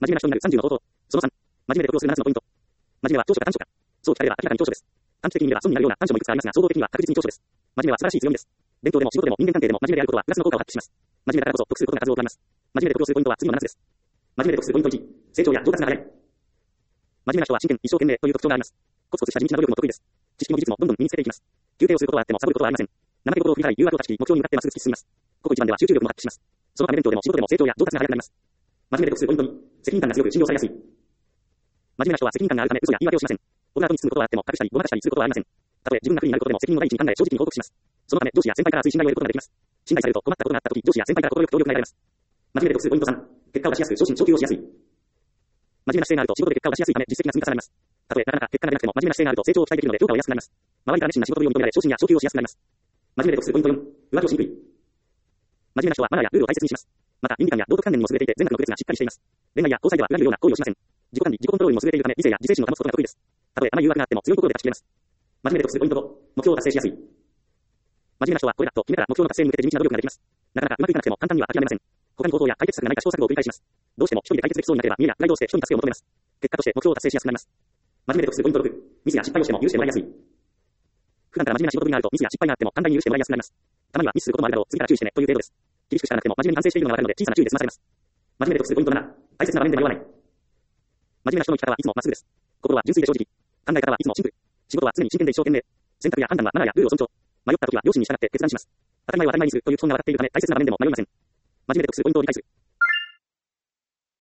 面目な人になる30の方法。その3、真面目で得をする7つのポイント。真面目は長所か短所か。そう聞かれれば明らかに長所です。短期的に見れば損になるような短所もいくつかありますが、総合的には確実に長所です。真面目は素晴らしい強みです。勉強でも仕事でも人間関係でも真面目であることはプラスの効果を発揮します。真面目だからこそ得することが数多くあります。真面目で得をするポイントは次の7つです。真面目で得するポイント1、成長や上達が早い。真面目な人は真剣、一生懸命という特徴があります。コツコツした地道な努力も得意です。知識も技術もどんどん身につけていきます。休憩をすることはあってもサボることはありません。怠け事を振り払い、誘惑を断ち切り、目標に向かってまっすぐ突き進みます。ここ一番では集中力も発揮します。そのため勉強でも仕事でも成長や上達が早くなります。真面目で得するポイント2、責任感が強く信用されやすい。真面目な人は責任感があるため嘘や言い訳をしません。オブラートに包むことはあっても隠したりごまかしたりすることはありません。たとえ自分が不利になることでも責任を第一に考え正直に報告します。そのため上司や先輩から熱い信頼を得ることができます。信頼されると困ったことがあったとき、上司や先輩から快く協力が得られます。真面目で得するポイント3、結果を出しやすく昇進昇給をしやすい。真面目な姿勢があると仕事で結果を出しやすいため実績が積み重なります。たとえなかなか結果が出なくても真面目な姿勢があると成長を期待できるので評価を得やすくなります。周りから熱心な仕事ぶりを認められ昇進や昇給をしやすくなります。真面目で得するポイント4、浮気をしにくい。真面目な人はマナーやルールを大切にします。また倫理観や道徳観念にも優れていて善悪の区別がしっかりしています。恋愛や交際では裏切るような行為をしません。自己管理、自己コントロールにも優れているため理性や自制心を保つことが得意です。たとえ甘い誘惑があっても強い心で勝ち切れます。真面目で得するポイント5、目標を達成しやすい。真面目な人はこれだと決めたら目標の達成に向けて地道な努力ができます。なかなかうまくいかなくても簡単には諦めません。他に方法や解決策がないか試行錯誤を繰り返します。どうしても一人で解決できそうになければ見栄やプライドをして人に助けを求めます。結果として目標を達成しやすくなります。真面目で得するポイント6、ミスや失敗をしても許してもらいやすい。普段から真面目な仕事ぶりがあるとミスや失敗があっても簡単に許してもらいやすくなります。たまにはミスすることもあるだろう、次から注意してねという程度です。厳しく叱らなくても真面目に反省しているのがわかるので小さな注意で済まされます。真面目で得するポイント7、大切な場面で迷わない。真面目な人の生き方はいつもまっすぐです。心は純粋で正直。考え方はいつもシンプル。仕事は常に真剣で一生懸命。選択や判断はマナーやルールを尊重。迷った時は良心に従って決断します。当たり前を当たり前にするという基本が渡っているため大切な場面でも迷いません。真面目で得するポイントを理解する。